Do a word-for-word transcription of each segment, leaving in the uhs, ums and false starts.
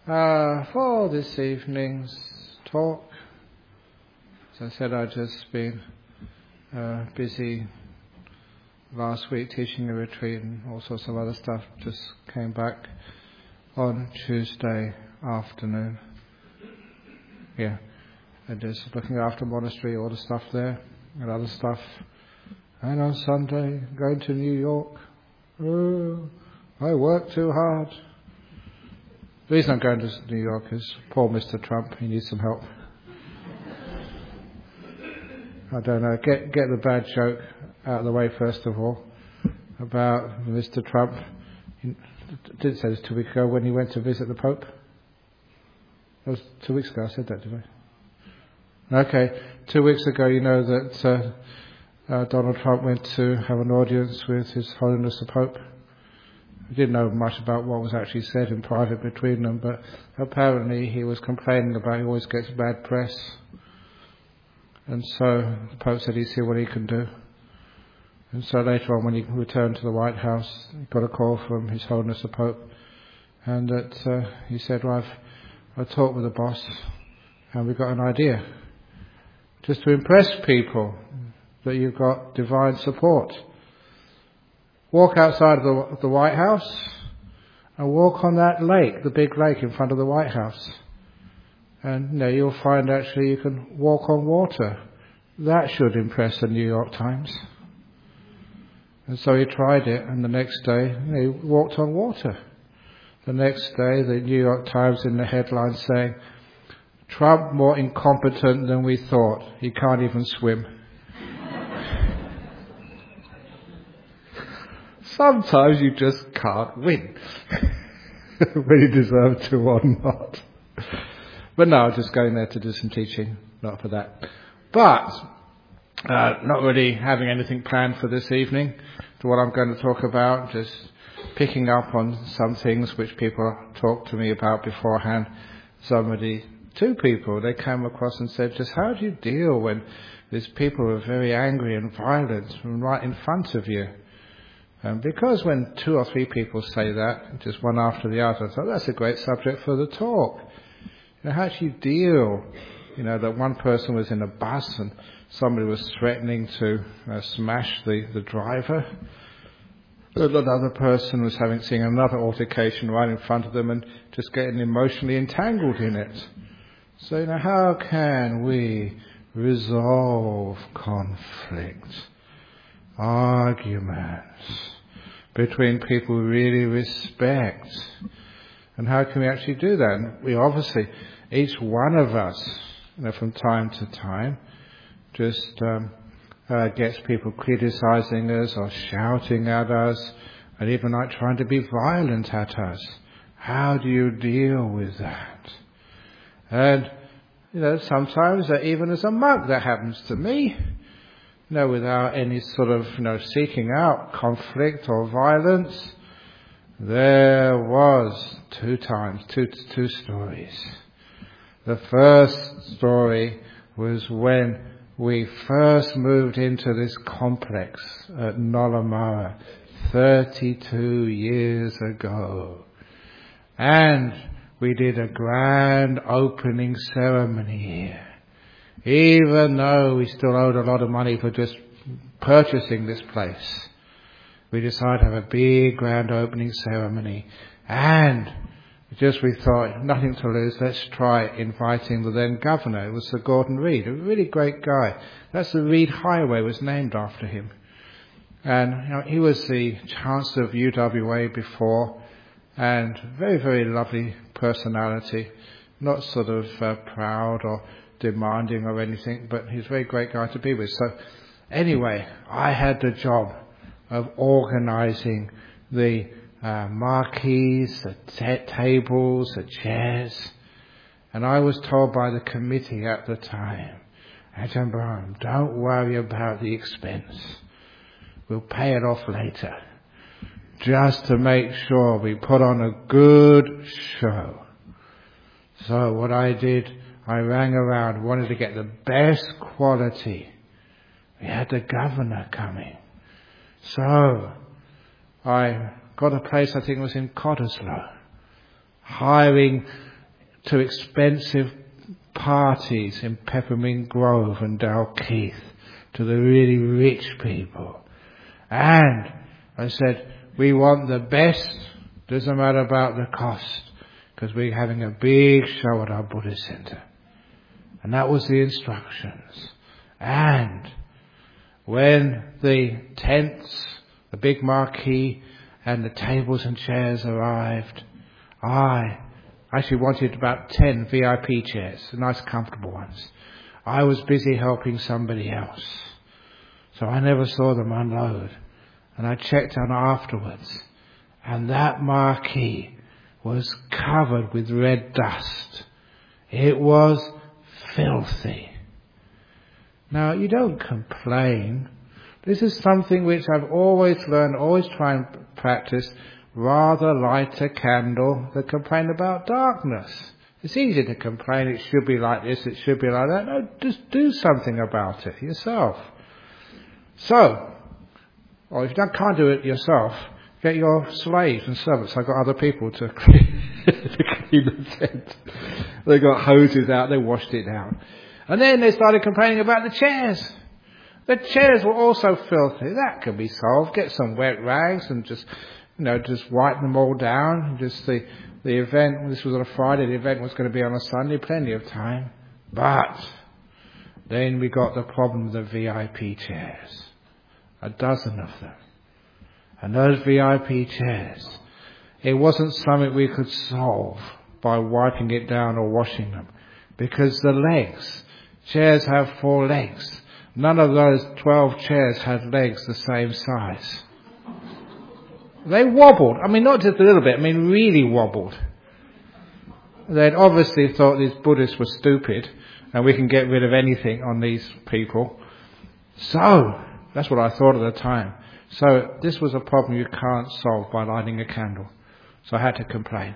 Uh, for this evening's talk, as I said, I've just been uh, busy last week teaching a retreat and all sorts of other stuff. Just came back on Tuesday afternoon. Yeah, and just looking after monastery, all the stuff there and other stuff. And on Sunday, going to New York. Oh, I work too hard. The reason I'm going to New York is poor Mister Trump, he needs some help. I don't know, get get the bad joke out of the way first of all about Mister Trump. He didn't say this two weeks ago when he went to visit the Pope. That was two weeks ago, I said that, did I? Okay, two weeks ago you know that uh, uh, Donald Trump went to have an audience with His Holiness the Pope. We didn't know much about what was actually said in private between them, but apparently he was complaining about he always gets bad press. And so the Pope said he'd see what he can do. And so later on, when he returned to the White House, he got a call from His Holiness the Pope, and that uh, he said, well, I've, I've talked with the boss, and we've got an idea. Just to impress people that you've got divine support. Walk outside of the, the White House and walk on that lake, the big lake in front of the White House. And you know, you'll find actually you can walk on water. That should impress the New York Times. And so he tried it, and the next day you know, he walked on water. The next day the New York Times in the headline saying, Trump more incompetent than we thought. He can't even swim. Sometimes you just can't win. Whether you deserve to or not. But no, I'm just going there to do some teaching, not for that. But, uh, not really having anything planned for this evening, to what I'm going to talk about, just picking up on some things which people talked to me about beforehand. Somebody, two people, they came across and said, just how do you deal when these people are very angry and violent right in front of you? Um, because when two or three people say that, just one after the other, I thought that's a great subject for the talk. You know, how do you deal, you know, that one person was in a bus and somebody was threatening to uh, smash the, the driver. Another person was having seen another altercation right in front of them and just getting emotionally entangled in it. So, you know, how can we resolve conflict, arguments between people we really respect? And how can we actually do that? And we obviously, each one of us, you know, from time to time, just um, uh, gets people criticizing us or shouting at us, and even like trying to be violent at us. How do you deal with that? And, you know, sometimes uh, even as a monk that happens to me, you know, without any sort of, you know, seeking out conflict or violence. There was two times, two two stories. The first story was when we first moved into this complex at Nolamara thirty-two years ago. And we did a grand opening ceremony here. Even though we still owed a lot of money for just purchasing this place. We decided to have a big grand opening ceremony, and just we thought, nothing to lose, let's try inviting the then governor. It was Sir Gordon Reid, a really great guy. That's the Reid Highway, was named after him. And you know, he was the Chancellor of U W A before, and very, very lovely personality, not sort of uh, proud or demanding or anything, but he's a very great guy to be with. So anyway, I had the job of organising the uh, marquees, the t- tables, the chairs. And I was told by the committee at the time, Ajahn Brahm, don't worry about the expense. We'll pay it off later. Just to make sure we put on a good show. So what I did, I rang around, wanted to get the best quality. We had the governor coming. So I got a place, I think it was in Cottesloe, hiring to expensive parties in Peppermint Grove and Dalkeith, to the really rich people. And I said, we want the best, doesn't matter about the cost, because we're having a big show at our Buddhist center. And that was the instructions. And when the tents, the big marquee, and the tables and chairs arrived, I actually wanted about ten V I P chairs, nice comfortable ones. I was busy helping somebody else, so I never saw them unload. And I checked on afterwards, and that marquee was covered with red dust. It was filthy. Now, you don't complain. This is something which I've always learned, always try and practice. Rather light a candle than complain about darkness. It's easy to complain, it should be like this, it should be like that. No, just do something about it yourself. So, or if you can't do it yourself, get your slaves and servants. I've got other people to clean, to clean the tent. They got hoses out, they washed it down. And then they started complaining about the chairs. The chairs were also filthy. That could be solved. Get some wet rags and just, you know, just wipe them all down. Just the, the event, this was on a Friday, the event was going to be on a Sunday, plenty of time. But then we got the problem of the V I P chairs. A dozen of them. And those V I P chairs, it wasn't something we could solve by wiping it down or washing them. Because the legs, chairs have four legs. None of those twelve chairs had legs the same size. They wobbled. I mean, not just a little bit. I mean, really wobbled. They'd obviously thought these Buddhists were stupid and we can get rid of anything on these people. So, that's what I thought at the time. So, this was a problem you can't solve by lighting a candle. So I had to complain.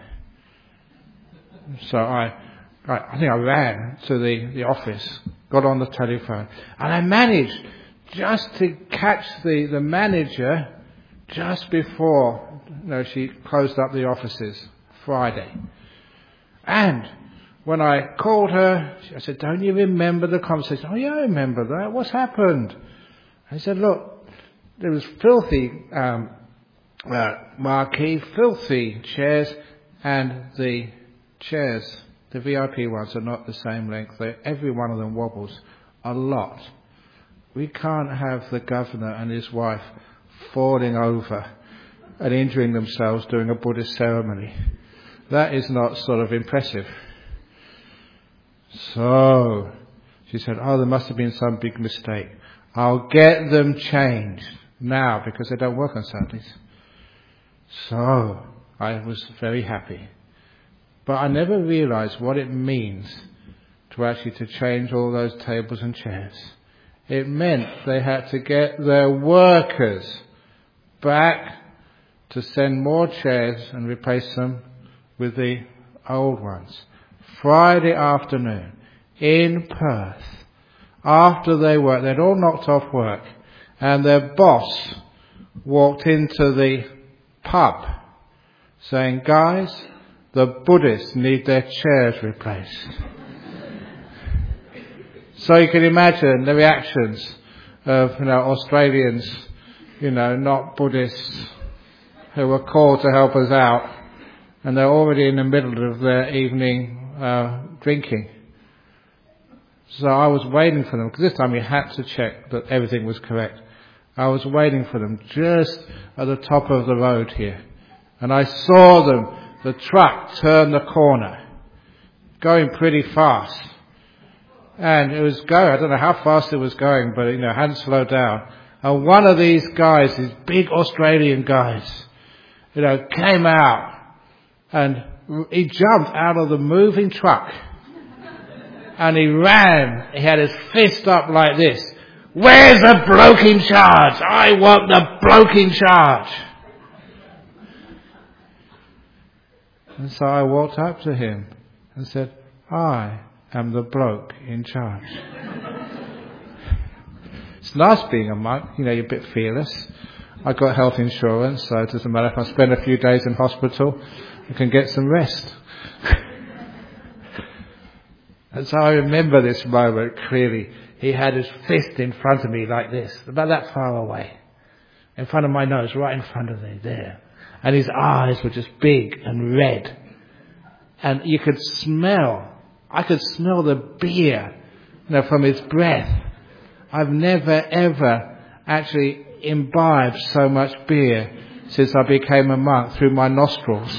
So I, I, I think I ran to the, the office, got on the telephone, and I managed just to catch the, the manager just before, you know, she closed up the offices Friday. And when I called her, I said, don't you remember the conversation? Oh yeah, I remember that. What's happened? I said, look, there was filthy um, uh, marquee, filthy chairs, and the chairs, the V I P ones, are not the same length. They, every one of them wobbles a lot. We can't have the governor and his wife falling over and injuring themselves during a Buddhist ceremony. That is not sort of impressive. So, she said, oh, there must have been some big mistake. I'll get them changed now because they don't work on Saturdays. So, I was very happy. But I never realized what it means to actually to change all those tables and chairs. It meant they had to get their workers back to send more chairs and replace them with the old ones. Friday afternoon in Perth, after they worked, they'd all knocked off work, and their boss walked into the pub saying, guys, the Buddhists need their chairs replaced. So you can imagine the reactions of, you know, Australians, you know, not Buddhists, who were called to help us out, and they're already in the middle of their evening uh, drinking. So I was waiting for them, because this time you had to check that everything was correct. I was waiting for them just at the top of the road here, and I saw them, the truck turn the corner, going pretty fast. And it was going, I don't know how fast it was going, but, you know, it hadn't slowed down. And one of these guys, these big Australian guys, you know, came out and he jumped out of the moving truck and he ran. He had his fist up like this. Where's the bloke in charge? I want the bloke in charge. And so I walked up to him and said, I am the bloke in charge. It's nice being a monk, you know, you're a bit fearless. I've got health insurance, so it doesn't matter if I spend a few days in hospital, I can get some rest. And so I remember this moment clearly. He had his fist in front of me like this, about that far away. In front of my nose, right in front of me, there. And his eyes were just big and red. And you could smell, I could smell the beer, you know, from his breath. I've never ever actually imbibed so much beer since I became a monk through my nostrils.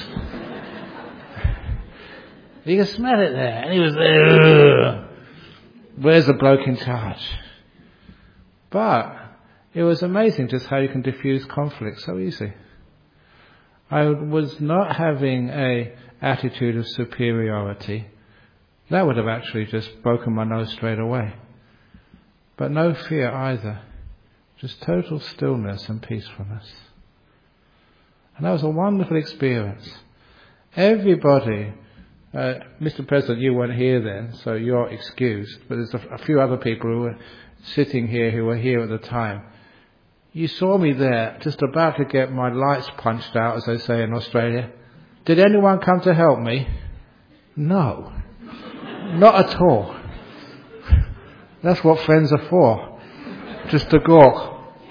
You could smell it there. And he was there. Ugh. Where's the bloke in charge? But it was amazing just how you can diffuse conflict so easy. I was not having a attitude of superiority. That would have actually just broken my nose straight away. But no fear either. Just total stillness and peacefulness. And that was a wonderful experience. Everybody, uh, Mister President, you weren't here then, so you're excused, but there's a, a few other people who were sitting here who were here at the time. You saw me there, just about to get my lights punched out, as they say in Australia. Did anyone come to help me? No. Not at all. That's what friends are for. Just to gawk.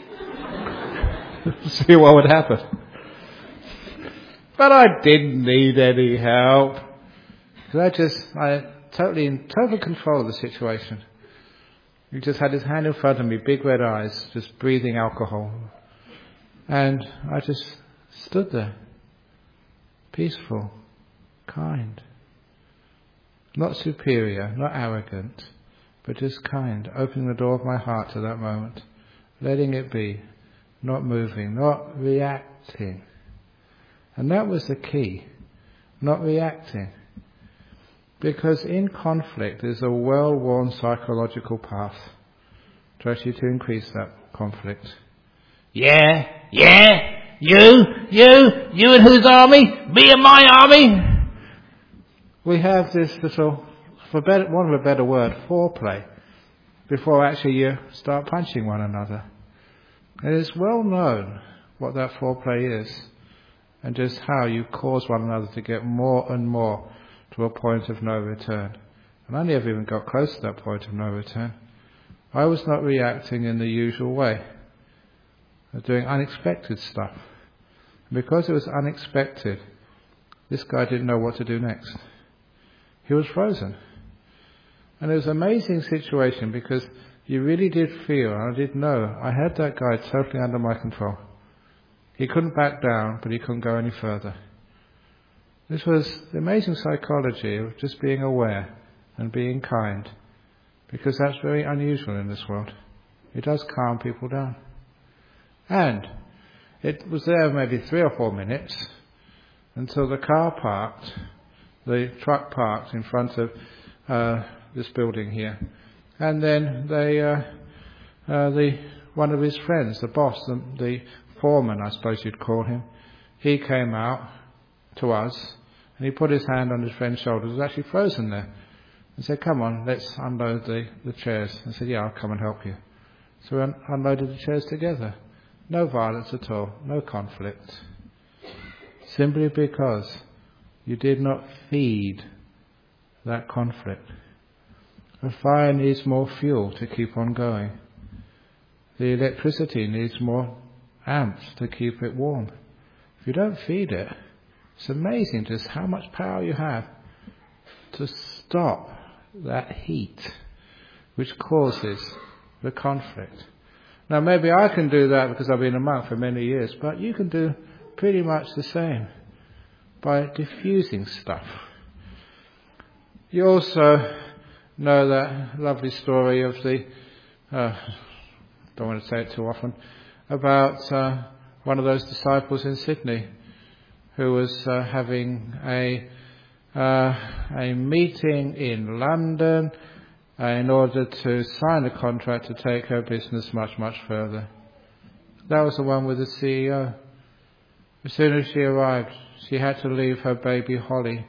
See what would happen. But I didn't need any help. I just, I totally in total control of the situation. He just had his hand in front of me, big red eyes, just breathing alcohol. And I just stood there. Peaceful. Kind. Not superior, not arrogant, but just kind. Opening the door of my heart to that moment. Letting it be. Not moving, not reacting. And that was the key. Not reacting. Because in conflict there's a well-worn psychological path to actually to increase that conflict. Yeah, yeah, you, you, you and whose army? Me and my army? We have this little, for better, want of a better word, foreplay, before actually you start punching one another. And it's well known what that foreplay is, and just how you cause one another to get more and more to a point of no return. And I never even got close to that point of no return. I was not reacting in the usual way. I was doing unexpected stuff. And because it was unexpected, this guy didn't know what to do next. He was frozen. And it was an amazing situation because you really did feel, and I did know, I had that guy totally under my control. He couldn't back down, but he couldn't go any further. This was the amazing psychology of just being aware and being kind, because that's very unusual in this world. It does calm people down. And it was there maybe three or four minutes until the car parked, the truck parked in front of uh, this building here. And then they, uh, uh, the one of his friends, the boss, the, the foreman, I suppose you'd call him, he came out to us and he put his hand on his friend's shoulder. He was actually frozen there. And said, come on, let's unload the, the chairs. I said, yeah, I'll come and help you. So we un- unloaded the chairs together. No violence at all, no conflict. Simply because you did not feed that conflict. A fire needs more fuel to keep on going. The electricity needs more amps to keep it warm. If you don't feed it, it's amazing just how much power you have to stop that heat which causes the conflict. Now maybe I can do that because I've been a monk for many years, but you can do pretty much the same by diffusing stuff. You also know that lovely story of the, uh, don't want to say it too often, about uh, one of those disciples in Sydney who was uh, having a uh, a meeting in London uh, in order to sign a contract to take her business much, much further. That was the one with the C E O. As soon as she arrived, she had to leave her baby Holly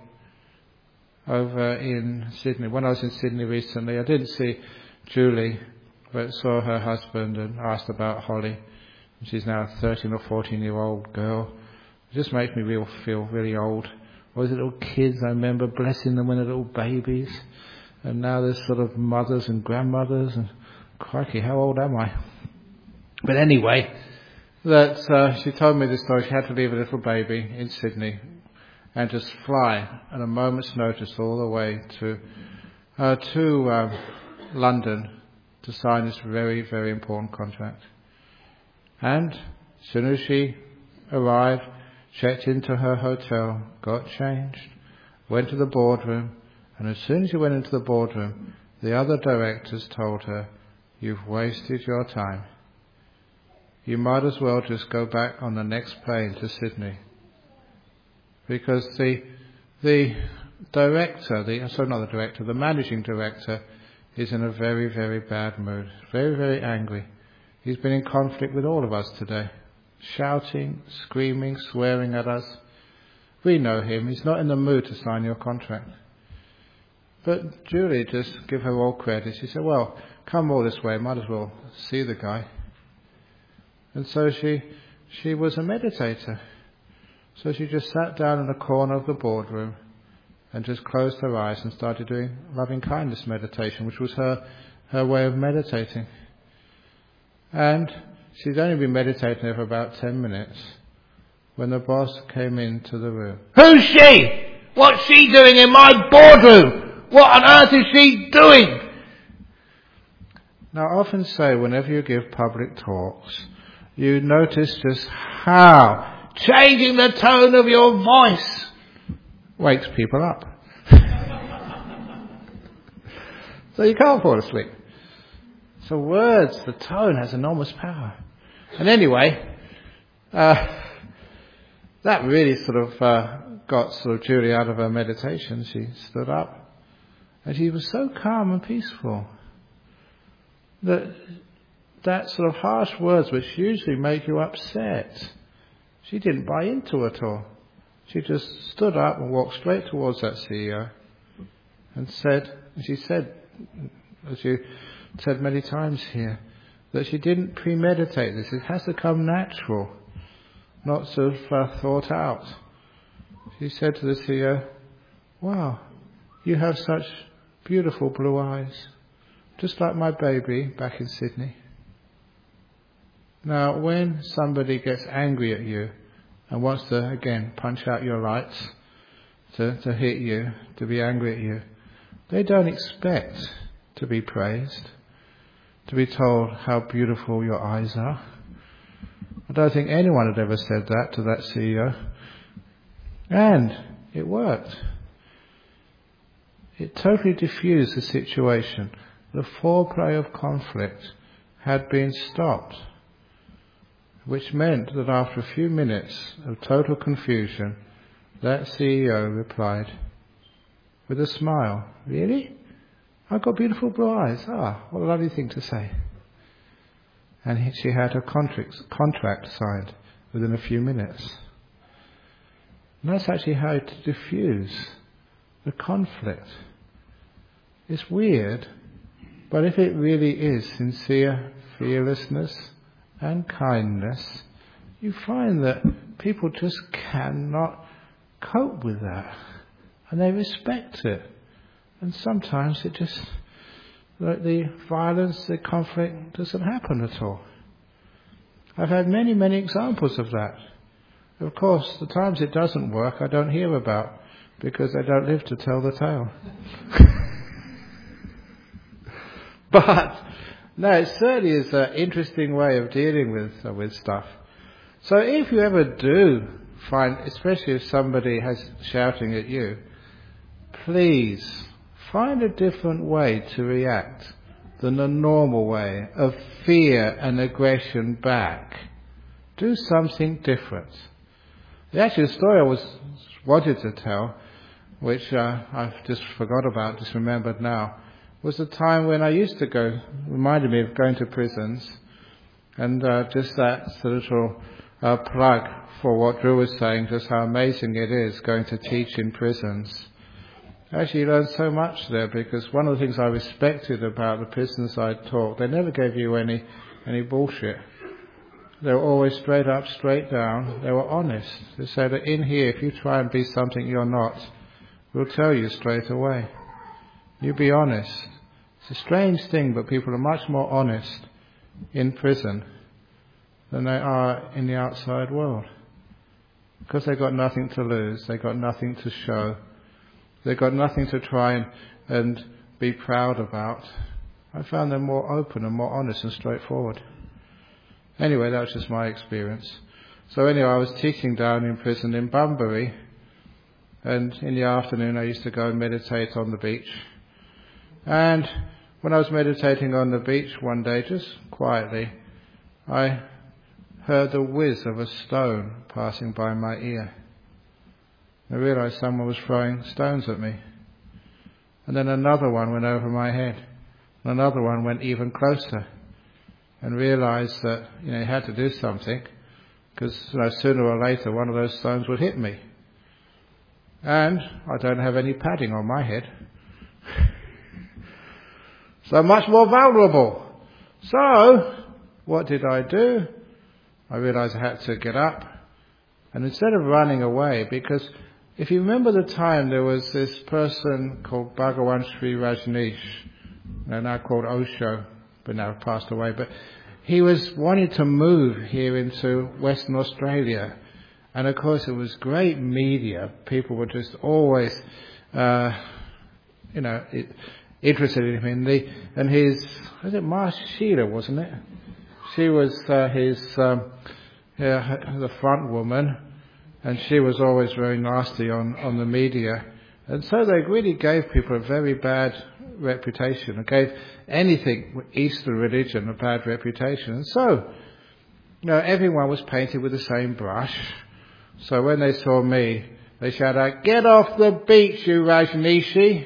over in Sydney. When I was in Sydney recently, I didn't see Julie, but saw her husband and asked about Holly. She's now a thirteen or fourteen year old girl. It just makes me real, feel really old. All those little kids, I remember blessing them when they're little babies. And now there's sort of mothers and grandmothers and crikey, how old am I? But anyway, that uh, she told me this story. She had to leave a little baby in Sydney and just fly at a moment's notice all the way to uh, to uh, London to sign this very, very important contract. And as soon as she arrived, checked into her hotel, got changed, went to the boardroom, and as soon as she went into the boardroom, the other directors told her, "You've wasted your time. You might as well just go back on the next plane to Sydney." Because the the director, the sorry not the director, the managing director is in a very, very bad mood, very, very angry. He's been in conflict with all of us today, shouting, screaming, swearing at us. We know him. He's not in the mood to sign your contract. But Julie, just give her all credit. She said, "Well, come all this way, might as well see the guy." And so she she was a meditator. So she just sat down in a corner of the boardroom and just closed her eyes and started doing loving kindness meditation, which was her, her way of meditating. And she'd only been meditating there for about ten minutes when the boss came into the room. "Who's she? What's she doing in my boardroom? What on earth is she doing?" Now I often say whenever you give public talks, you notice just how changing the tone of your voice wakes people up. So you can't fall asleep. So words, the tone has enormous power. And anyway, uh, that really sort of uh, got sort of Julie out of her meditation. She stood up and she was so calm and peaceful that that sort of harsh words which usually make you upset, she didn't buy into at all. She just stood up and walked straight towards that C E O and said, and she said, as you said many times here, that she didn't premeditate this. It has to come natural, not sort of uh, thought out. She said to the C E O, "Wow, you have such beautiful blue eyes, just like my baby back in Sydney." Now, when somebody gets angry at you and wants to, again, punch out your lights, to, to hit you, to be angry at you, they don't expect to be praised, to be told how beautiful your eyes are. I don't think anyone had ever said that to that C E O. And it worked. It totally diffused the situation. The foreplay of conflict had been stopped, which meant that after a few minutes of total confusion, that C E O replied with a smile, "Really? I've got beautiful blue eyes. Ah, what a lovely thing to say." And he, she had her contract, contract signed within a few minutes. And that's actually how to diffuse the conflict. It's weird, but if it really is sincere fearlessness and kindness, you find that people just cannot cope with that, and they respect it. And sometimes it just, like the violence, the conflict doesn't happen at all. I've had many, many examples of that. Of course, the times it doesn't work I don't hear about, because I don't live to tell the tale. But no, it certainly is an interesting way of dealing with uh, with stuff. So if you ever do find, especially if somebody has shouting at you, please find a different way to react than the normal way of fear and aggression back. Do something different. The actual story I was wanted to tell, which uh, I've just forgot about, just remembered now, was the time when I used to go, reminded me of going to prisons, and uh, just that little uh, plug for what Drew was saying, just how amazing it is going to teach in prisons. I actually learned so much there, because one of the things I respected about the prisons I taught, they never gave you any any bullshit. They were always straight up, straight down. They were honest. They said that in here, if you try and be something you're not, we'll tell you straight away. You be honest. It's a strange thing, but people are much more honest in prison than they are in the outside world. Because they've got nothing to lose, they've got nothing to show, they've got nothing to try and, and be proud about. I found them more open and more honest and straightforward. Anyway, that was just my experience. So anyway, I was teaching down in prison in Bunbury, and in the afternoon I used to go and meditate on the beach. And when I was meditating on the beach one day, just quietly, I heard the whiz of a stone passing by my ear. I realized someone was throwing stones at me. And then another one went over my head. And another one went even closer. And realized that, you know, you had to do something, because, you know, sooner or later one of those stones would hit me. And I don't have any padding on my head. So I'm much more vulnerable. So, what did I do? I realized I had to get up. And instead of running away, because if you remember the time, there was this person called Bhagawan Sri Rajneesh, now called Osho, but now passed away. But he was wanting to move here into Western Australia. And of course it was great media. People were just always, uh, you know, it, interested in him. And, the, and his, was it Ma Sheila, wasn't it? She was uh, his, um, yeah, the front woman. And she was always very nasty on, on the media. And so they really gave people a very bad reputation. It gave anything Eastern religion a bad reputation. And so, you know, everyone was painted with the same brush. So when they saw me, they shouted out, "Get off the beach, you Rajneeshi!"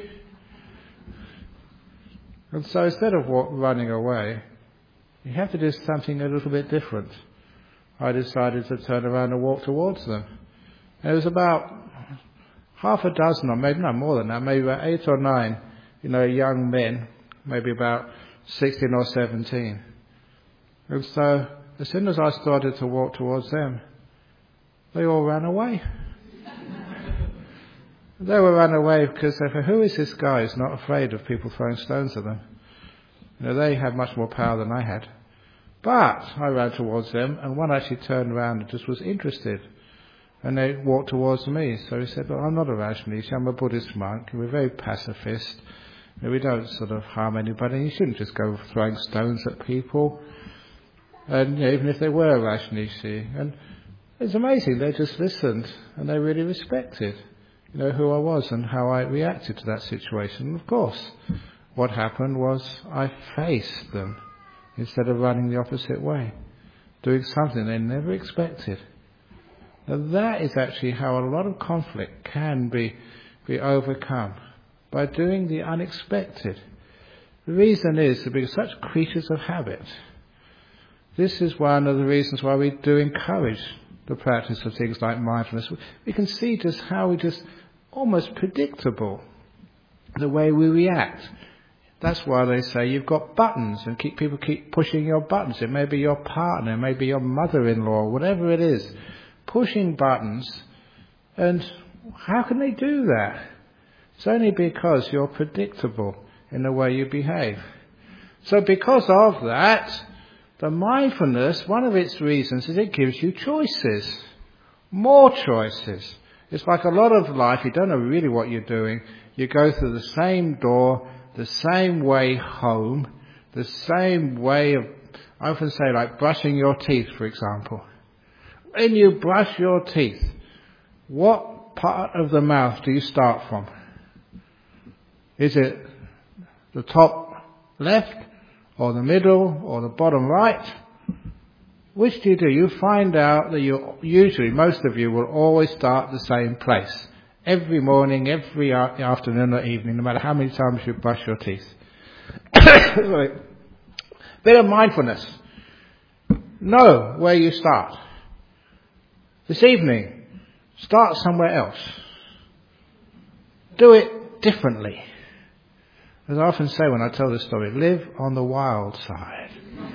And so instead of walk, running away, you have to do something a little bit different. I decided to turn around and walk towards them. And it was about half a dozen, or maybe no more than that, maybe about eight or nine, you know, young men, maybe about sixteen or seventeen. And so as soon as I started to walk towards them, they all ran away. They were run away because they thought, who is this guy who's not afraid of people throwing stones at them? You know, they had much more power than I had. But I ran towards them, and one actually turned around and just was interested. And they walked towards me. So he said, "Well, I'm not a Rajneesh, I'm a Buddhist monk. We're very pacifist. You know, we don't sort of harm anybody. You shouldn't just go throwing stones at people. And you know, even if they were Rajneeshi." And it's amazing, they just listened and they really respected, you know, who I was and how I reacted to that situation. And of course, what happened was I faced them instead of running the opposite way, doing something they never expected. Now that is actually how a lot of conflict can be, be overcome, by doing the unexpected. The reason is that we're such creatures of habit. This is one of the reasons why we do encourage the practice of things like mindfulness. We can see just how we just almost predictable the way we react. That's why they say you've got buttons, and keep people keep pushing your buttons. It may be your partner, it may be your mother-in-law, whatever it is, pushing buttons. And how can they do that? It's only because you're predictable in the way you behave. So because of that, the mindfulness, one of its reasons is it gives you choices. More choices. It's like a lot of life, you don't know really what you're doing. You go through the same door, the same way home, the same way of, I often say, like brushing your teeth, for example. When you brush your teeth, what part of the mouth do you start from? Is it the top left, or the middle, or the bottom right? Which do you do? You find out that you usually, most of you will always start the same place. Every morning, every afternoon or evening, no matter how many times you brush your teeth. Sorry. Bit of mindfulness. Know where you start. This evening, start somewhere else. Do it differently. As I often say when I tell this story, live on the wild side.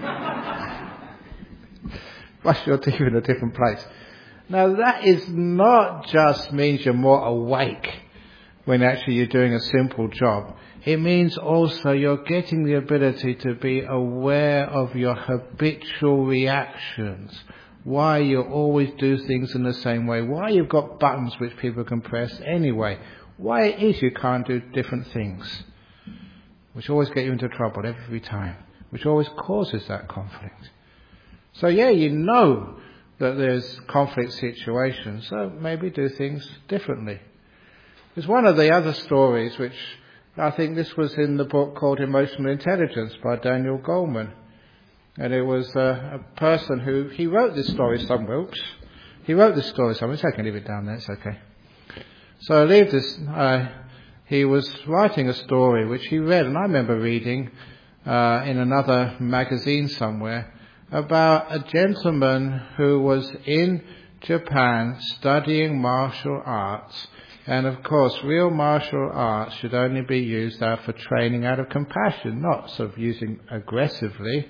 Brush your teeth in a different place. Now that is not just means you're more awake when actually you're doing a simple job. It means also you're getting the ability to be aware of your habitual reactions, why you always do things in the same way, why you've got buttons which people can press anyway, why it is you can't do different things, which always get you into trouble every time, which always causes that conflict. So yeah, you know that there's conflict situations, so maybe do things differently. There's one of the other stories which I think this was in the book called Emotional Intelligence by Daniel Goleman. And it was a, a person who, he wrote this story somewhere, oops, he wrote this story somewhere, so I can leave it down there, it's okay. So I leave this, uh, he was writing a story which he read, and I remember reading uh, in another magazine somewhere, about a gentleman who was in Japan studying martial arts. And of course, real martial arts should only be used out for training out of compassion, not sort of using aggressively.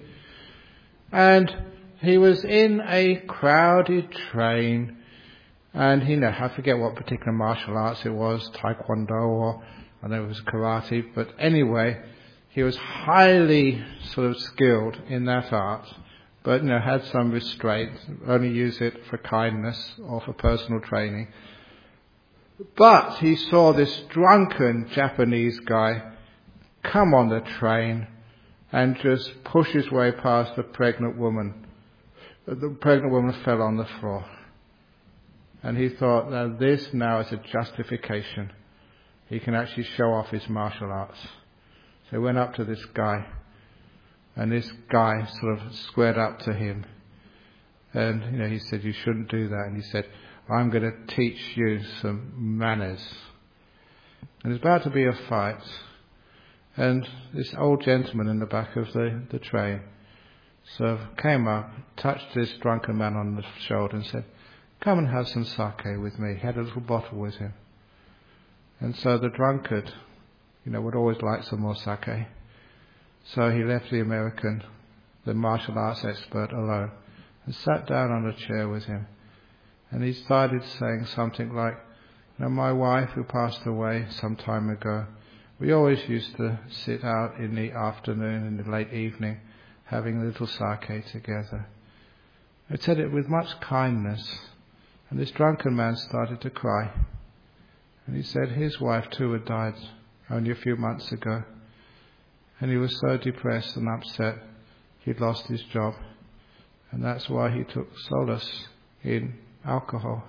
And he was in a crowded train, and you know, I forget what particular martial arts it was, Taekwondo or I know it was karate, but anyway, he was highly sort of skilled in that art, but you know, had some restraint, only use it for kindness or for personal training. But he saw this drunken Japanese guy come on the train and just push his way past the pregnant woman. The pregnant woman fell on the floor. And he thought, now this now is a justification. He can actually show off his martial arts. So he went up to this guy, and this guy sort of squared up to him. And, you know, he said, you shouldn't do that. And he said, I'm going to teach you some manners. And there's about to be a fight. And this old gentleman in the back of the, the train sort of came up, touched this drunken man on the shoulder and said, come and have some sake with me. He had a little bottle with him. And so the drunkard, you know, would always like some more sake. So he left the American, the martial arts expert, alone and sat down on a chair with him. And he started saying something like, you know, my wife who passed away some time ago, we always used to sit out in the afternoon, in the late evening, having a little sake together. I said it with much kindness, and this drunken man started to cry. And he said his wife too had died only a few months ago, and he was so depressed and upset he'd lost his job, and that's why he took solace in alcohol.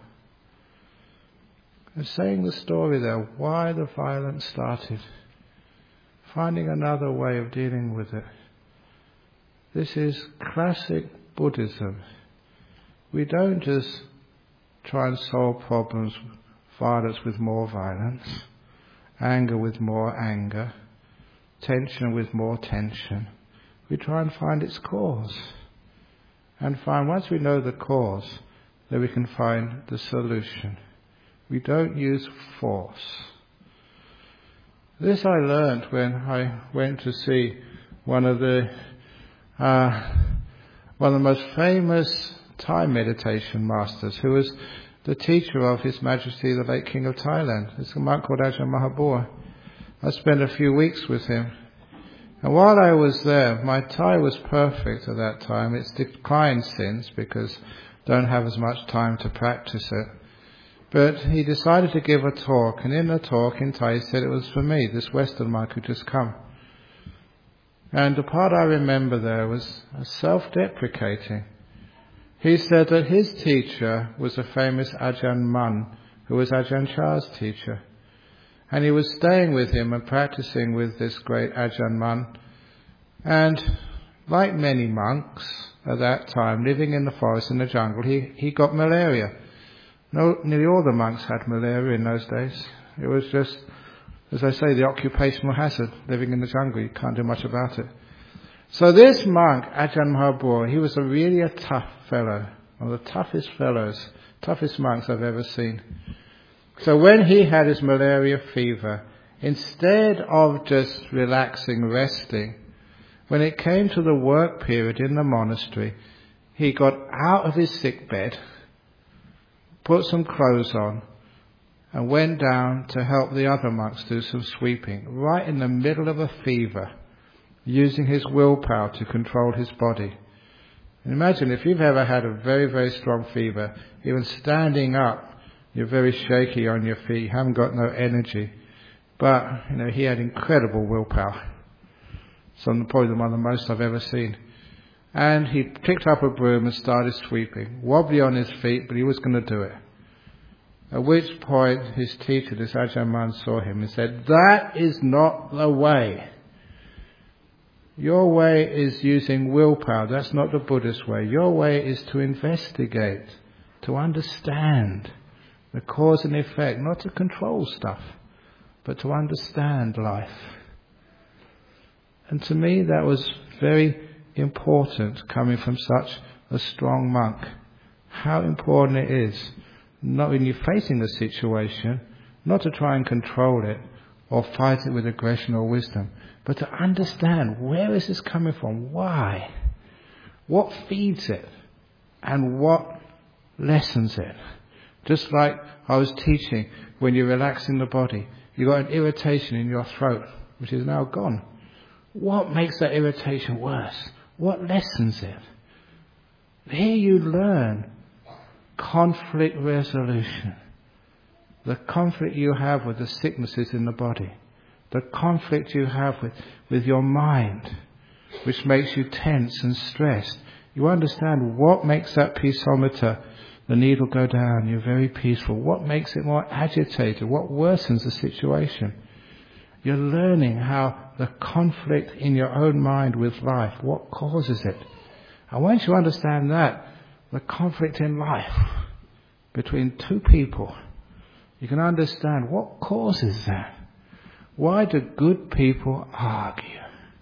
And saying the story there, why the violence started, finding another way of dealing with it. This is classic Buddhism. We don't just try and solve problems, violence with more violence, anger with more anger, tension with more tension. We try and find its cause. And find, once we know the cause, then we can find the solution. We don't use force. This I learned when I went to see one of the uh, one of the most famous Thai meditation masters, who was the teacher of His Majesty the late King of Thailand. It's a monk called Ajahn Mahabua. I spent a few weeks with him. And while I was there, my Thai was perfect at that time. It's declined since because I don't have as much time to practice it. But he decided to give a talk, and in the talk in Thai he said it was for me, this Western monk who just come. And the part I remember there was self-deprecating. He said that his teacher was a famous Ajahn Mun, who was Ajahn Chah's teacher. And he was staying with him and practicing with this great Ajahn Mun. And like many monks at that time, living in the forest, in the jungle, he, he got malaria. No, nearly all the monks had malaria in those days. It was just, as I say, the occupational hazard, living in the jungle. You can't do much about it. So this monk, Ajahn Mahabua, he was a really a tough fellow, one of the toughest fellows, toughest monks I've ever seen. So when he had his malaria fever, instead of just relaxing, resting, when it came to the work period in the monastery, he got out of his sick bed, put some clothes on, and went down to help the other monks do some sweeping, right in the middle of a fever, using his willpower to control his body. And imagine if you've ever had a very, very strong fever, even standing up, you're very shaky on your feet, you haven't got no energy. But, you know, he had incredible willpower. Some, probably one of the most I've ever seen. And he picked up a broom and started sweeping, wobbly on his feet, but he was going to do it. At which point his teacher, this Ajahn Mun, saw him and said, "That is not the way. Your way is using willpower. That's not the Buddhist way. Your way is to investigate, to understand the cause and effect, not to control stuff, but to understand life." And to me that was very important, coming from such a strong monk. How important it is, not when you're facing the situation, not to try and control it or fight it with aggression or wisdom, but to understand, where is this coming from? Why? What feeds it? And what lessens it? Just like I was teaching, when you're relaxing the body, you've got an irritation in your throat, which is now gone. What makes that irritation worse? What lessens it? Here you learn conflict resolution. The conflict you have with the sicknesses in the body. The conflict you have with, with your mind, which makes you tense and stressed. You understand what makes that peaceometer, the needle, go down. You're very peaceful. What makes it more agitated? What worsens the situation? You're learning how the conflict in your own mind with life, what causes it. And once you understand that, the conflict in life between two people, you can understand what causes that. Why do good people argue?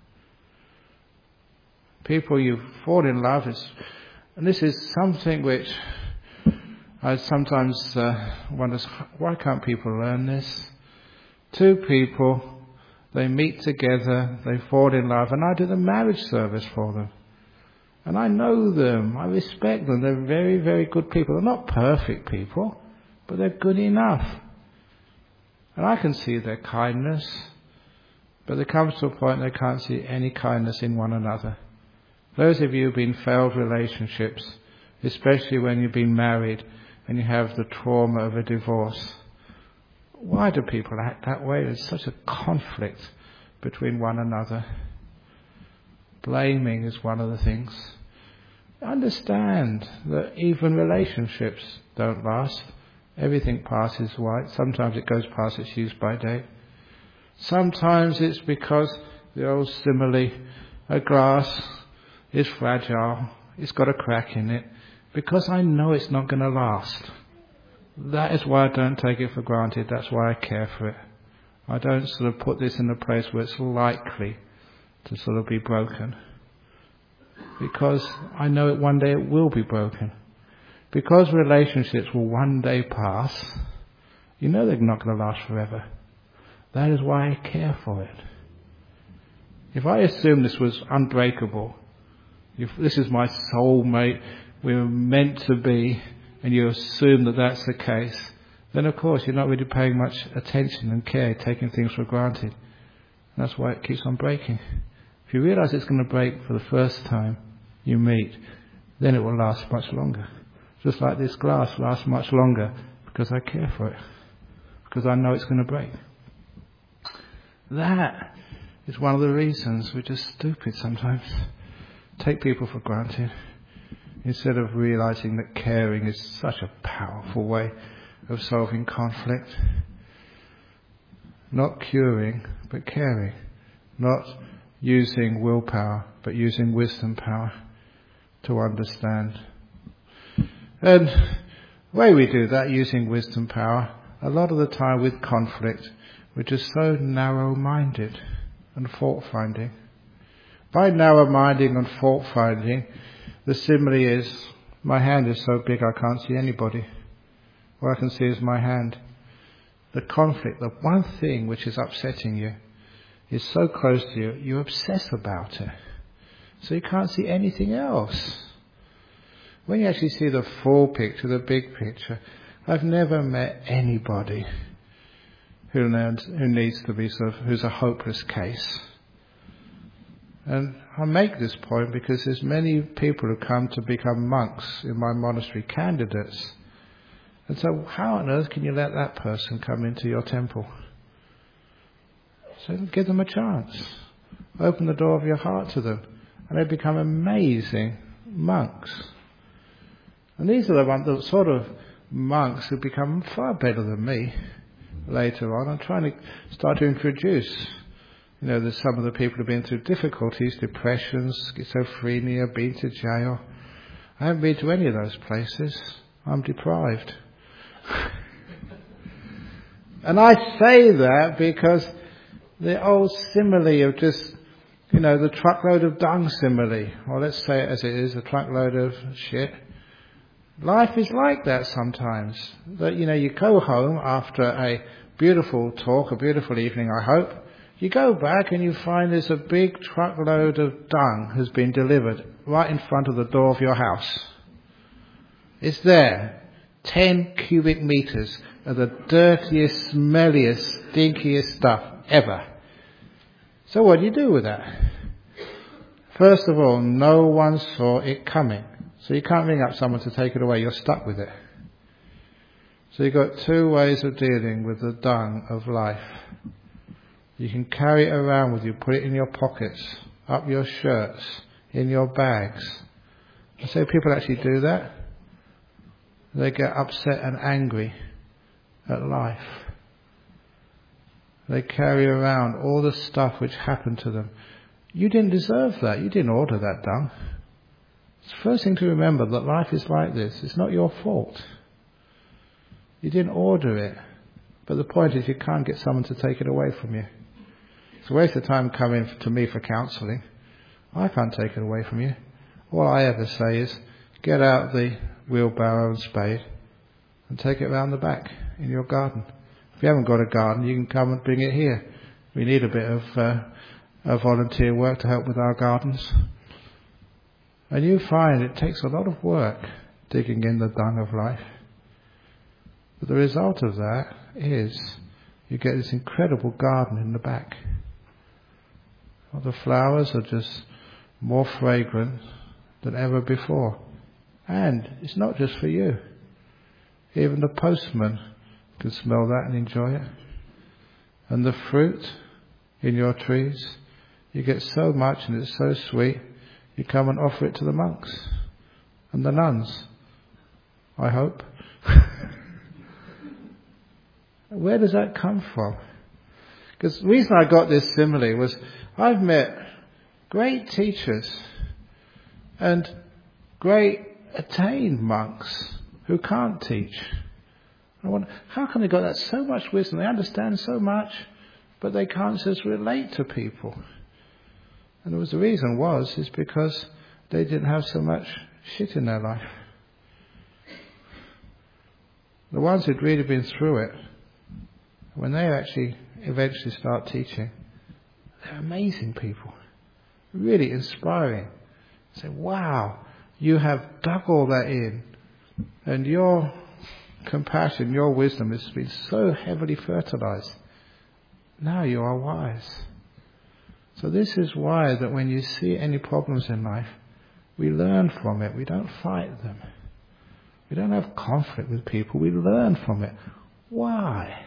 People you fall in love with, and this is something which I sometimes uh, wonder, why can't people learn this? Two people, they meet together, they fall in love, and I do the marriage service for them. And I know them, I respect them, they're very, very good people. They're not perfect people, but they're good enough. And I can see their kindness, but there comes to a point they can't see any kindness in one another. Those of you who've been failed relationships, especially when you've been married and you have the trauma of a divorce, why do people act that way? There's such a conflict between one another. Blaming is one of the things. Understand that even relationships don't last. Everything passes white. Sometimes it goes past its use by date. Sometimes it's because the old simile, a glass is fragile, it's got a crack in it, because I know it's not going to last. That is why I don't take it for granted. That's why I care for it. I don't sort of put this in a place where it's likely to sort of be broken, because I know it one day it will be broken. Because relationships will one day pass, you know they're not going to last forever. That is why I care for it. If I assume this was unbreakable, if this is my soulmate, we're meant to be, and you assume that that's the case, then of course you're not really paying much attention and care, taking things for granted. And that's why it keeps on breaking. If you realise it's going to break for the first time you meet, then it will last much longer. Just like this glass lasts much longer because I care for it, because I know it's going to break. That is one of the reasons we're just stupid sometimes. Take people for granted instead of realising that caring is such a powerful way of solving conflict. Not curing, but caring. Not using willpower, but using wisdom power to understand. And the way we do that, using wisdom power, a lot of the time with conflict, we're just so narrow-minded and fault-finding. By narrow-minding and fault-finding, the simile is, my hand is so big I can't see anybody. All I can see is my hand. The conflict, the one thing which is upsetting you, is so close to you, you obsess about it. So you can't see anything else. When you actually see the full picture, the big picture, I've never met anybody who learns, who needs to be sort of, who's a hopeless case. And I make this point because there's many people who come to become monks in my monastery, candidates. And so how on earth can you let that person come into your temple? So give them a chance. Open the door of your heart to them. And they become amazing monks. And these are the, ones, the sort of monks who become far better than me later on. I'm trying to start to introduce, you know, there's some of the people who've been through difficulties, depressions, schizophrenia, been to jail. I haven't been to any of those places. I'm deprived. And I say that because the old simile of just, you know, the truckload of dung simile, or let's say it as it is, a truckload of shit. Life is like that sometimes. That, you know, you go home after a beautiful talk, a beautiful evening, I hope. You go back and you find there's a big truckload of dung has been delivered right in front of the door of your house. It's there. Ten cubic meters of the dirtiest, smelliest, stinkiest stuff ever. So what do you do with that? First of all, no one saw it coming. So you can't ring up someone to take it away. You're stuck with it. So you've got two ways of dealing with the dung of life. You can carry it around with you, put it in your pockets, up your shirts, in your bags. I say people actually do that. They get upset and angry at life. They carry around all the stuff which happened to them. You didn't deserve that. You didn't order that dung. It's the first thing to remember, that life is like this. It's not your fault. You didn't order it. But the point is, you can't get someone to take it away from you. It's a waste of time coming to me for counselling. I can't take it away from you. All I ever say is, get out the wheelbarrow and spade and take it round the back in your garden. If you haven't got a garden, you can come and bring it here. We need a bit of uh, uh, volunteer work to help with our gardens. And you find it takes a lot of work digging in the dung of life. But the result of that is you get this incredible garden in the back. Well, the flowers are just more fragrant than ever before. And it's not just for you. Even the postman can smell that and enjoy it. And the fruit in your trees, you get so much and it's so sweet, you come and offer it to the monks and the nuns, I hope. Where does that come from? Because the reason I got this simile was I've met great teachers and great attained monks who can't teach. I wonder, how can they got that so much wisdom? They understand so much, but they can't just relate to people. And it was the reason was is because they didn't have so much shit in their life. The ones who'd really been through it, when they actually eventually start teaching, they're amazing people, really inspiring. You say, wow, you have dug all that in, and your compassion, your wisdom has been so heavily fertilized. Now you are wise. So this is why that when you see any problems in life, we learn from it. We don't fight them. We don't have conflict with people. We learn from it. Why?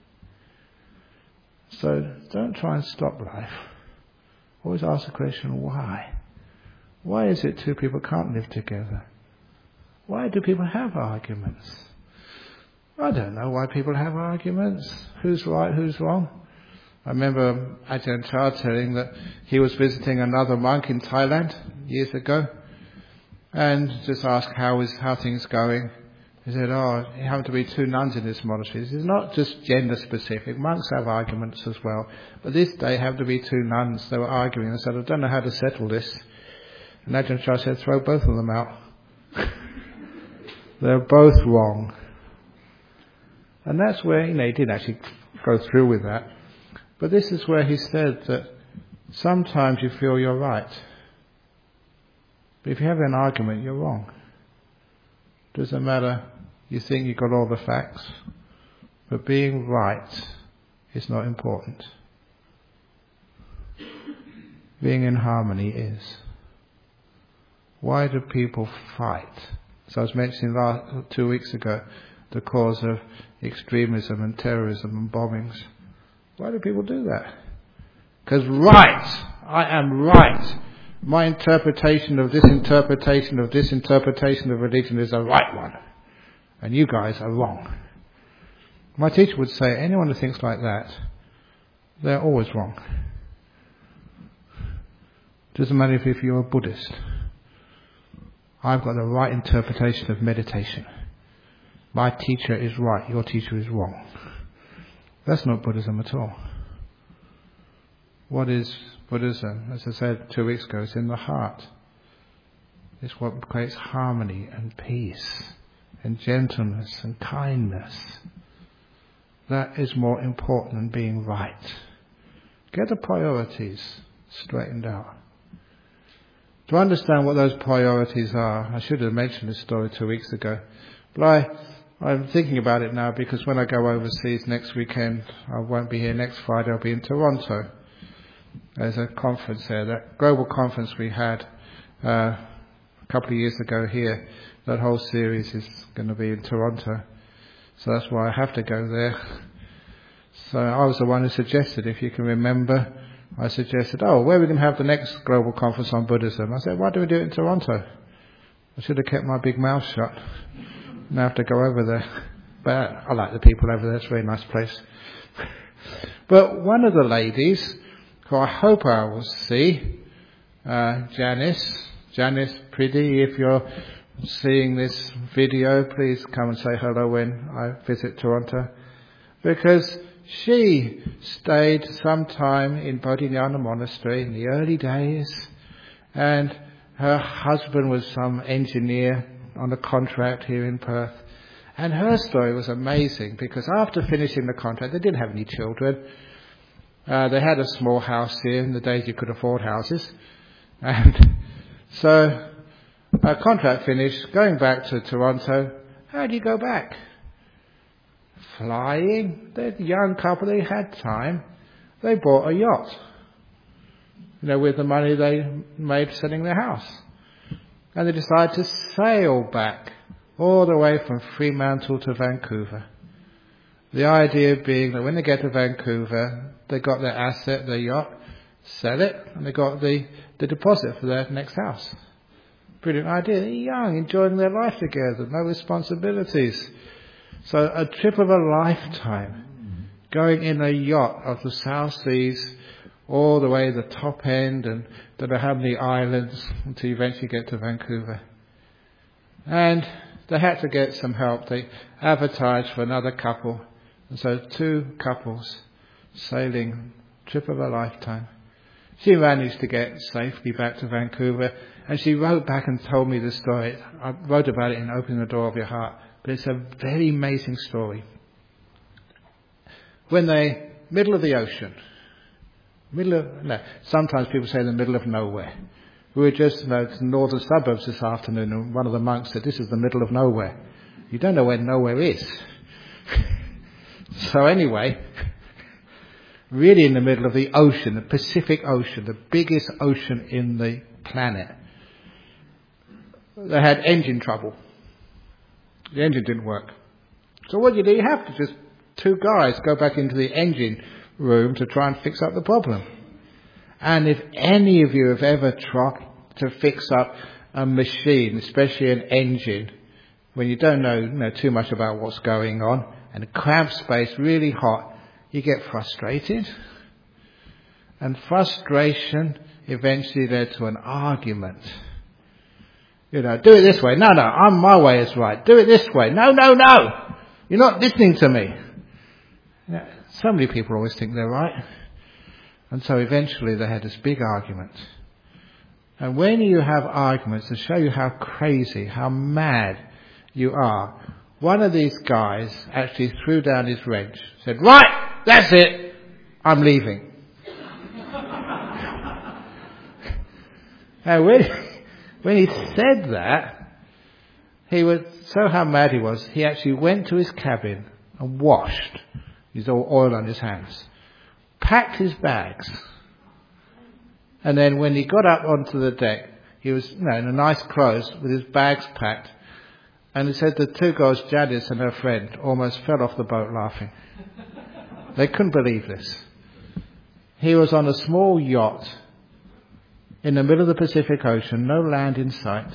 So don't try and stop life. Always ask the question, why? Why is it two people can't live together? Why do people have arguments? I don't know why people have arguments. Who's right, who's wrong? I remember Ajahn Chah telling that he was visiting another monk in Thailand years ago and just asked how is how things going. He said, oh, it happened to be two nuns in this monastery. It's not just gender specific. Monks have arguments as well. But this day happened to be two nuns. They were arguing. I said, I don't know how to settle this. And Ajahn Chah said, throw both of them out. They're both wrong. And that's where, you know, he didn't actually go through with that. But this is where he said that sometimes you feel you're right. But if you have an argument, you're wrong. Doesn't matter you think you've got all the facts, but being right is not important. Being in harmony is. Why do people fight? So I was mentioning last, two weeks ago the cause of extremism and terrorism and bombings. Why do people do that? Because right, I am right. My interpretation of this interpretation of this interpretation of religion is the right one. And you guys are wrong. My teacher would say, anyone who thinks like that, they're always wrong. Doesn't matter if you're a Buddhist. I've got the right interpretation of meditation. My teacher is right, your teacher is wrong. That's not Buddhism at all. What is Buddhism? As I said two weeks ago, it's in the heart. It's what creates harmony and peace and gentleness and kindness. That is more important than being right. Get the priorities straightened out. To understand what those priorities are, I should have mentioned this story two weeks ago, but I, I'm thinking about it now because when I go overseas next weekend, I won't be here next Friday, I'll be in Toronto. There's a conference there, that global conference we had uh, a couple of years ago here. That whole series is going to be in Toronto, so that's why I have to go there. So I was the one who suggested, if you can remember, I suggested, oh, where are we going to have the next global conference on Buddhism? I said, why don't we do it in Toronto? I should have kept my big mouth shut. Now I have to go over there. But I like the people over there, it's a very nice place. But one of the ladies, who I hope I will see, uh, Janice, Janice Priddy, if you're seeing this video, please come and say hello when I visit Toronto. Because she stayed some time in Bodhinyana Monastery in the early days, and her husband was some engineer on a contract here in Perth. And her story was amazing because after finishing the contract, they didn't have any children. Uh, they had a small house here in the days you could afford houses. And so her contract finished, going back to Toronto. How do you go back? Flying. They're a young couple, they had time. They bought a yacht. You know, with the money they made selling their house. And they decided to sail back all the way from Fremantle to Vancouver. The idea being that when they get to Vancouver, they got their asset, their yacht, sell it, and they got the, the deposit for their next house. Brilliant idea. They're young, enjoying their life together, no responsibilities. So a trip of a lifetime, going in a yacht of the South Seas, all the way to the top end, and don't know how many islands, until you eventually get to Vancouver. And they had to get some help. They advertised for another couple. And so two couples sailing, trip of a lifetime. She managed to get safely back to Vancouver, and she wrote back and told me the story. I wrote about it in Opening the Door of Your Heart, but it's a very amazing story. When they, middle of the ocean, middle of, no, sometimes people say the middle of nowhere. We were just, you know, to the northern suburbs this afternoon, and one of the monks said, this is the middle of nowhere. You don't know where nowhere is. So anyway, really in the middle of the ocean, the Pacific Ocean, the biggest ocean in the planet. They had engine trouble. The engine didn't work. So what do you do? You have to just, two guys go back into the engine room to try and fix up the problem. And if any of you have ever tried to fix up a machine, especially an engine, when you don't know, know too much about what's going on, and a cramped space, really hot, you get frustrated. And frustration eventually led to an argument. You know, do it this way. No, no, I'm, my way is right. Do it this way. No, no, no. You're not listening to me. You know, so many people always think they're right. And so eventually they had this big argument. And when you have arguments to show you how crazy, how mad you are, one of these guys actually threw down his wrench, said, right, that's it, I'm leaving. And when, when he said that, He was, so how mad he was, he actually went to his cabin and washed his oil on his hands, packed his bags, and then when he got up onto the deck, he was, you know, in a nice clothes with his bags packed, and he said the two girls, Janice and her friend, almost fell off the boat laughing. They couldn't believe this. He was on a small yacht in the middle of the Pacific Ocean, no land in sight.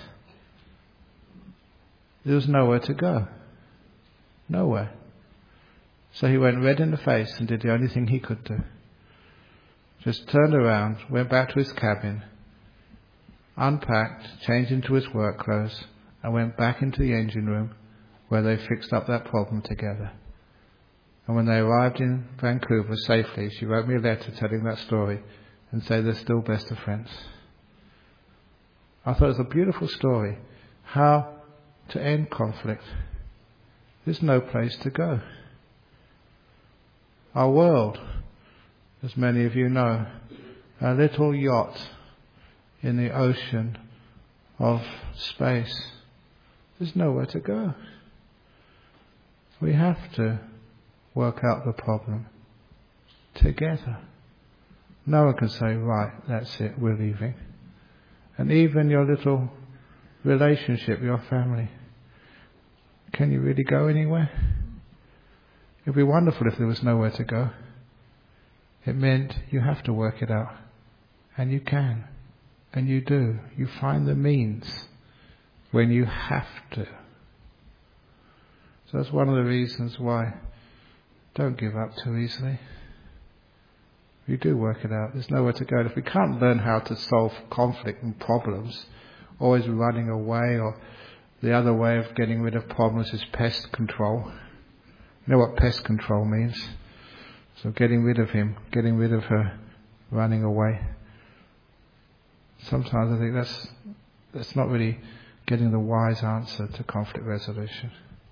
There was nowhere to go. Nowhere. So he went red in the face and did the only thing he could do. Just turned around, went back to his cabin, unpacked, changed into his work clothes, and went back into the engine room where they fixed up that problem together. And when they arrived in Vancouver safely, she wrote me a letter telling that story and said they're still best of friends. I thought it was a beautiful story. How to end conflict. There's no place to go. Our world, as many of you know, a little yacht in the ocean of space. There's nowhere to go. We have to work out the problem together. No one can say, right, that's it, we're leaving. And even your little relationship, your family, can you really go anywhere? It would be wonderful if there was nowhere to go. It meant you have to work it out. And you can. And you do. You find the means when you have to. So that's one of the reasons why don't give up too easily. You do work it out. There's nowhere to go. And if we can't learn how to solve conflict and problems, always running away, or the other way of getting rid of problems is pest control. You know what pest control means? So getting rid of him, getting rid of her, running away. Sometimes I think that's that's not really getting the wise answer to conflict resolution.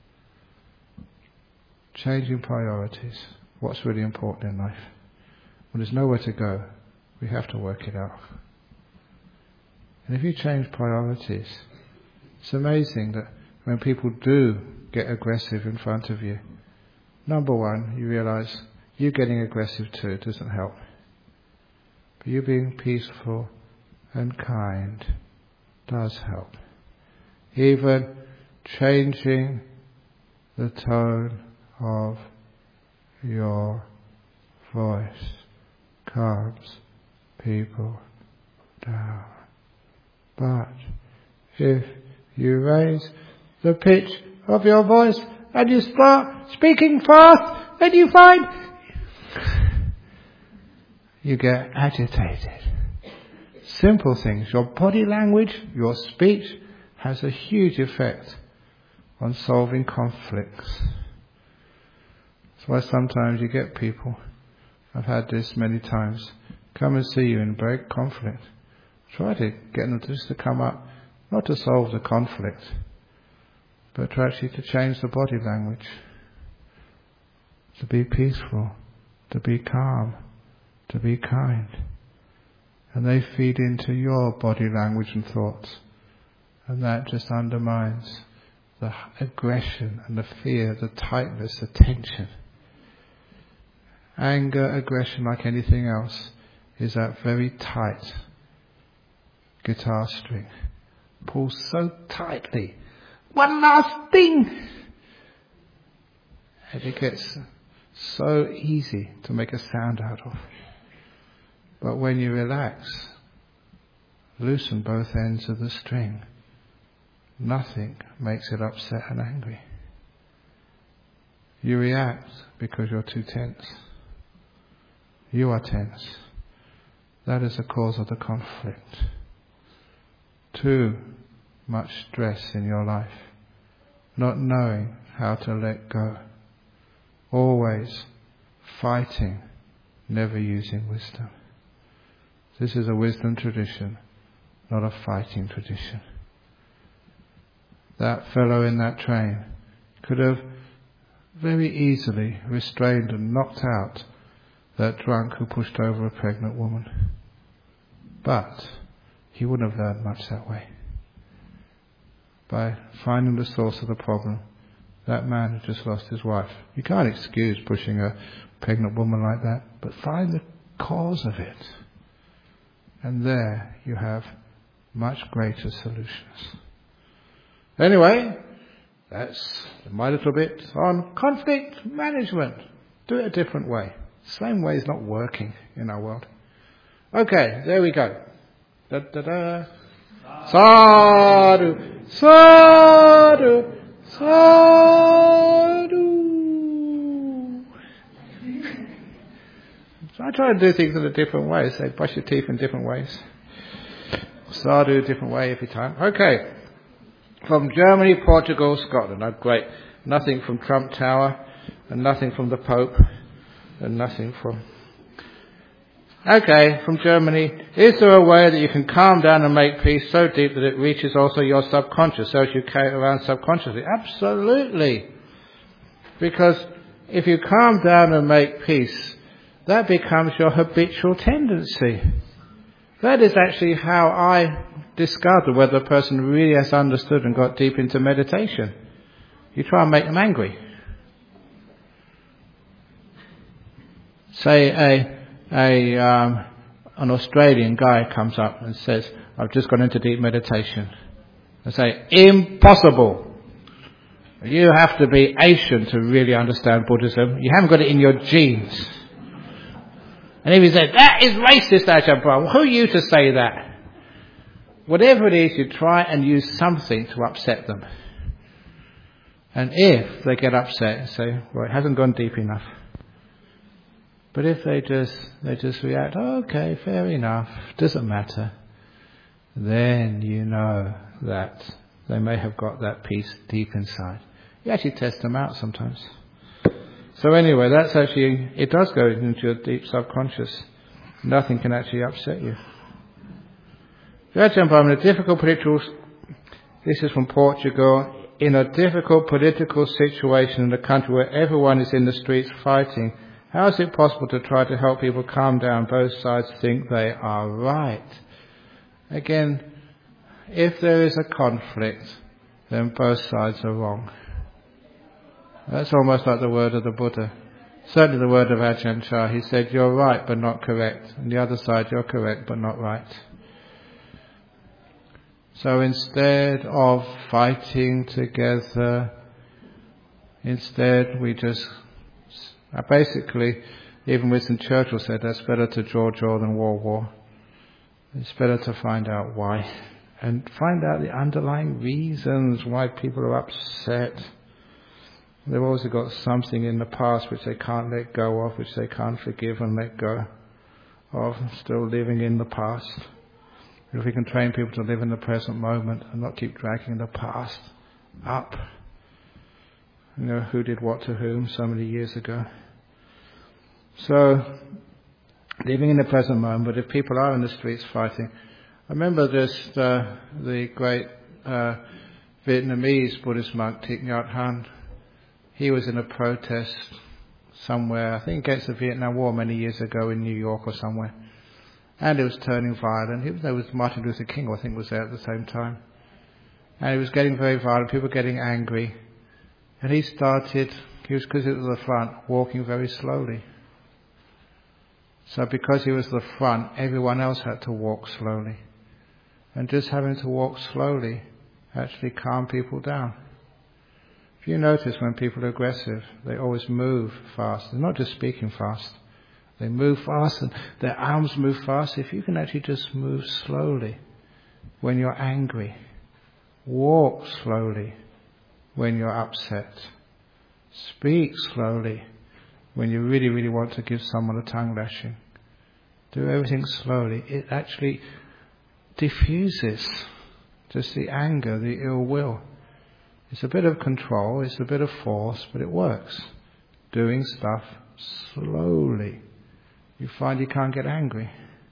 Changing priorities. What's really important in life? When there's nowhere to go, we have to work it out. And if you change priorities, it's amazing that when people do get aggressive in front of you, number one, you realise you getting aggressive too doesn't help. But you being peaceful and kind does help. Even changing the tone of your voice calms people down. But if you raise the pitch of your voice and you start speaking fast, then you find you get agitated. Simple things. Your body language, your speech has a huge effect on solving conflicts. That's why sometimes you get people, I've had this many times, come and see you in break conflict. Try to get them just to come up, not to solve the conflict, but to actually to change the body language, to be peaceful, to be calm, to be kind. And they feed into your body language and thoughts. And that just undermines the aggression and the fear, the tightness, the tension. Anger, aggression, like anything else, is that very tight guitar string. Pulls so tightly. One last thing! And it gets so easy to make a sound out of. But when you relax, loosen both ends of the string, nothing makes it upset and angry. You react because you're too tense. You are tense. That is the cause of the conflict. Too much stress in your life. Not knowing how to let go. Always fighting, never using wisdom. This is a wisdom tradition, not a fighting tradition. That fellow in that train could have very easily restrained and knocked out that drunk who pushed over a pregnant woman. But he wouldn't have learned much that way. by finding the source of the problem. That man had just lost his wife. You can't excuse pushing a pregnant woman like that, but find the cause of it. And there you have much greater solutions. Anyway, that's my little bit on conflict management. Do it a different way. Same way is not working in our world. Okay, there we go. Da da da. Sadhu, sadhu, sadhu. So I try to do things in a different way. Say, brush your teeth in different ways. Sadhu, different way every time. Okay. From Germany, Portugal, Scotland. Oh, great. Nothing from Trump Tower, and nothing from the Pope, and nothing from... Okay, from Germany. Is there a way that you can calm down and make peace so deep that it reaches also your subconscious, so as you carry it around subconsciously? Absolutely. Because if you calm down and make peace, that becomes your habitual tendency. That is actually how I discovered whether a person really has understood and got deep into meditation. You try and make them angry. Say a a um, an Australian guy comes up and says, I've just gone into deep meditation. I say, impossible. You have to be Asian to really understand Buddhism. You haven't got it in your genes. And if he says, that is racist, Ajahn Brahm, who are you to say that? Whatever it is, you try and use something to upset them. And if they get upset and say, well, it hasn't gone deep enough. But if they just they just react, oh, okay, fair enough, doesn't matter, then you know that they may have got that peace deep inside. You actually test them out sometimes. So anyway, that's actually, it does go into your deep subconscious. Nothing can actually upset you. Ajahn Brahm, in a difficult political, this is from Portugal, in a difficult political situation in a country where everyone is in the streets fighting, how is it possible to try to help people calm down? Both sides think they are right. Again, if there is a conflict, then both sides are wrong. That's almost like the word of the Buddha. Certainly the word of Ajahn Chah. He said, you're right but not correct. And the other side, you're correct but not right. So instead of fighting together, instead we just... Basically, even Winston Churchill said that's better to draw draw than war war. It's better to find out why. And find out the underlying reasons why people are upset. They've also got something in the past which they can't let go of, which they can't forgive and let go of, still living in the past. If we can train people to live in the present moment and not keep dragging the past up. You know, who did what to whom so many years ago. So, living in the present moment, but if people are in the streets fighting, I remember this, uh, the great uh, Vietnamese Buddhist monk Thich Nhat Hanh. He was in a protest somewhere, I think against the Vietnam War many years ago in New York or somewhere. And it was turning violent. He, there was Martin Luther King, I think, was there at the same time. And it was getting very violent, people were getting angry. And he started, he was, because it was the front, walking very slowly. So because he was the front, everyone else had to walk slowly. And just having to walk slowly actually calmed people down. If you notice when people are aggressive, they always move fast. They're not just speaking fast. They move fast and their arms move fast. If you can actually just move slowly when you're angry, walk slowly when you're upset, speak slowly when you really, really want to give someone a tongue lashing. Do everything slowly. It actually diffuses just the anger, the ill will. It's a bit of control, it's a bit of force, but it works. Doing stuff slowly. You find you can't get angry.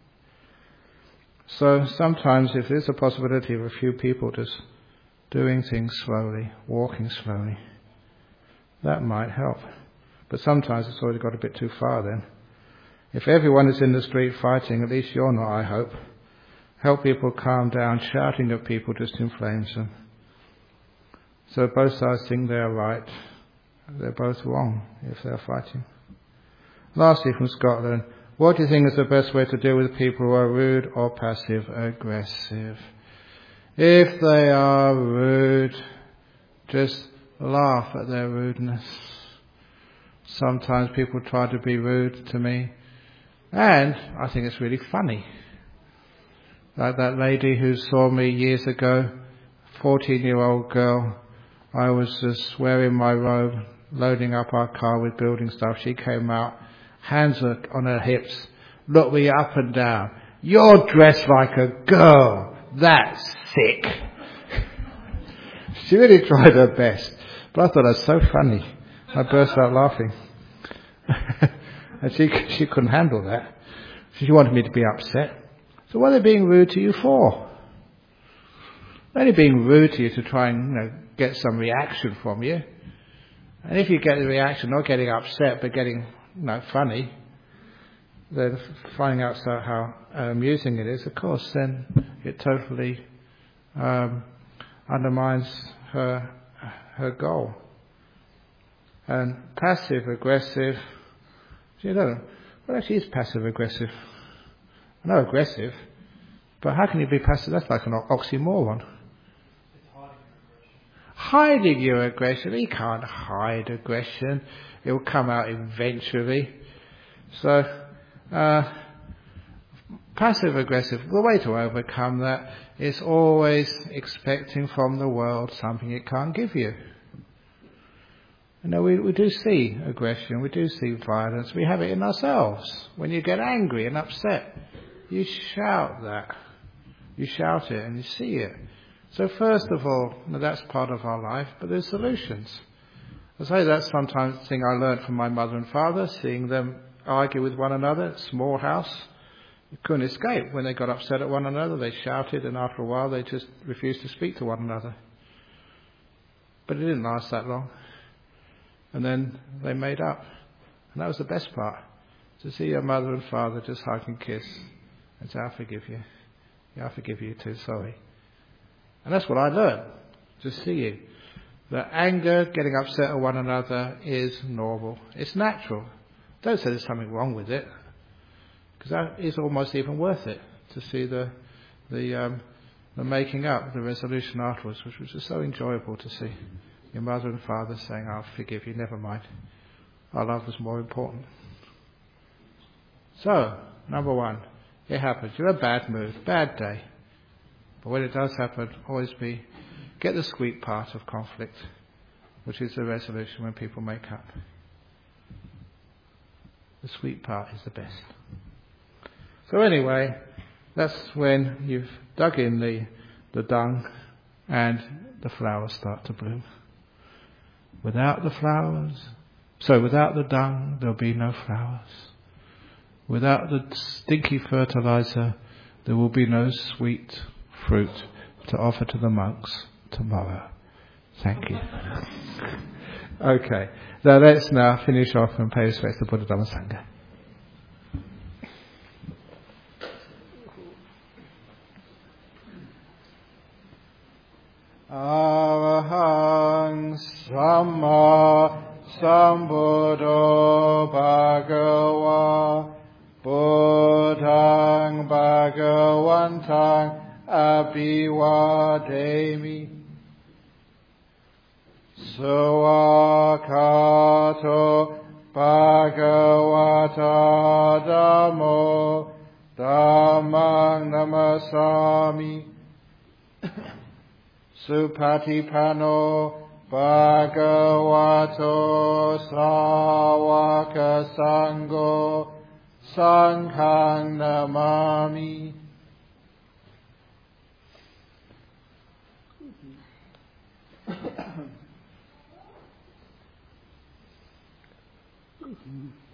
So sometimes if there's a possibility of a few people just doing things slowly, walking slowly, that might help. But sometimes it's already got a bit too far then. If everyone is in the street fighting, at least you're not, I hope. Help people calm down. Shouting at people just inflames them. So both sides think they're right. They're both wrong if they're fighting. Lastly, from Scotland, what do you think is the best way to deal with people who are rude or passive aggressive? If they are rude, just laugh at their rudeness. Sometimes people try to be rude to me, and I think it's really funny. Like that lady who saw me years ago, fourteen-year-old girl. I was just wearing my robe, loading up our car with building stuff. She came out, hands on her hips, looked me up and down. You're dressed like a girl. That's sick. She really tried her best, but I thought it was so funny. I burst out laughing. And she she couldn't handle that. She wanted me to be upset. So what are they being rude to you for? They're only being rude to you to try and, you know, get some reaction from you. And if you get the reaction, not getting upset, but getting, you know, funny, then finding out so how uh, amusing it is, of course, then it totally um, undermines her her goal. And passive aggressive, you know, what actually is passive aggressive? I know aggressive, but how can you be passive? That's like an oxymoron. Hiding your aggression. You can't hide aggression. It will come out eventually. So, uh, passive aggressive, the way to overcome that is always expecting from the world something it can't give you. You know, we, we do see aggression, we do see violence, we have it in ourselves. When you get angry and upset, you shout that. You shout it and you see it. So first of all, that's part of our life, but there's solutions. I say that's sometimes the thing I learned from my mother and father, seeing them argue with one another, small house. You couldn't escape. When they got upset at one another, they shouted, and after a while they just refused to speak to one another. But it didn't last that long. And then they made up. And that was the best part, to see your mother and father just hug and kiss and say, I forgive you. Yeah, I forgive you too, sorry. And that's what I learned, to see you. That anger, getting upset at one another is normal. It's natural. Don't say there's something wrong with it, because that is almost even worth it, to see the the um, the making up, the resolution afterwards, which was just so enjoyable to see. Your mother and father saying, I'll forgive you, never mind. Our love was more important. So, number one, it happens. You're in a bad mood, bad day. But when it does happen, always be, get the sweet part of conflict, which is the resolution when people make up. The sweet part is the best. So anyway, that's when you've dug in the, the dung and the flowers start to bloom. Without the flowers, so without the dung, there'll be no flowers. Without the stinky fertilizer, there will be no sweet fruit to offer to the monks tomorrow. Thank you. Okay, now let's now finish off and pay respects to Buddha Dhamma Sangha. Arahang Samma Sambuddho Bhagava Buddhang Bhagavantang Abhivademi Sawakato Bhagavata Dhammo Dhammang Namasami Supatipano Bhagavato Sawaka Sangho Sanghang Namami. Mm-hmm.